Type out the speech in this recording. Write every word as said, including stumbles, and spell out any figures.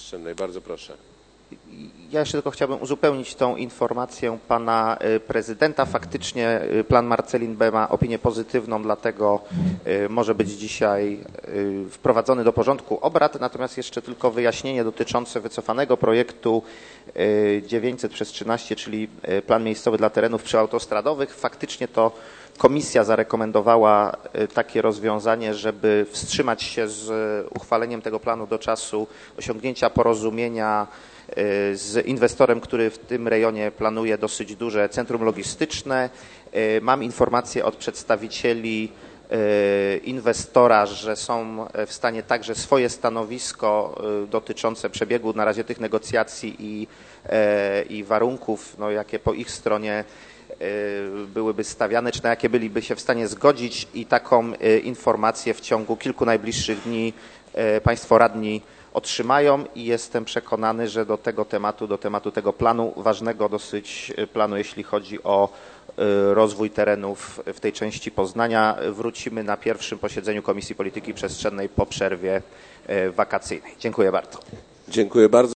Przestrzennej. Bardzo proszę. Ja jeszcze tylko chciałbym uzupełnić tą informację pana prezydenta. Faktycznie plan Marcelin B. ma opinię pozytywną, dlatego może być dzisiaj wprowadzony do porządku obrad. Natomiast jeszcze tylko wyjaśnienie dotyczące wycofanego projektu dziewięćset przez trzynaście, czyli plan miejscowy dla terenów przyautostradowych. Faktycznie to komisja zarekomendowała takie rozwiązanie, żeby wstrzymać się z uchwaleniem tego planu do czasu osiągnięcia porozumienia z inwestorem, który w tym rejonie planuje dosyć duże centrum logistyczne. Mam informację od przedstawicieli inwestora, że są w stanie także swoje stanowisko dotyczące przebiegu na razie tych negocjacji i, i warunków, no, jakie po ich stronie byłyby stawiane, czy na jakie byliby się w stanie zgodzić, i taką informację w ciągu kilku najbliższych dni Państwo radni otrzymają i jestem przekonany, że do tego tematu, do tematu tego planu, ważnego dosyć planu, jeśli chodzi o rozwój terenów w tej części Poznania, wrócimy na pierwszym posiedzeniu Komisji Polityki Przestrzennej po przerwie wakacyjnej. Dziękuję bardzo. Dziękuję bardzo.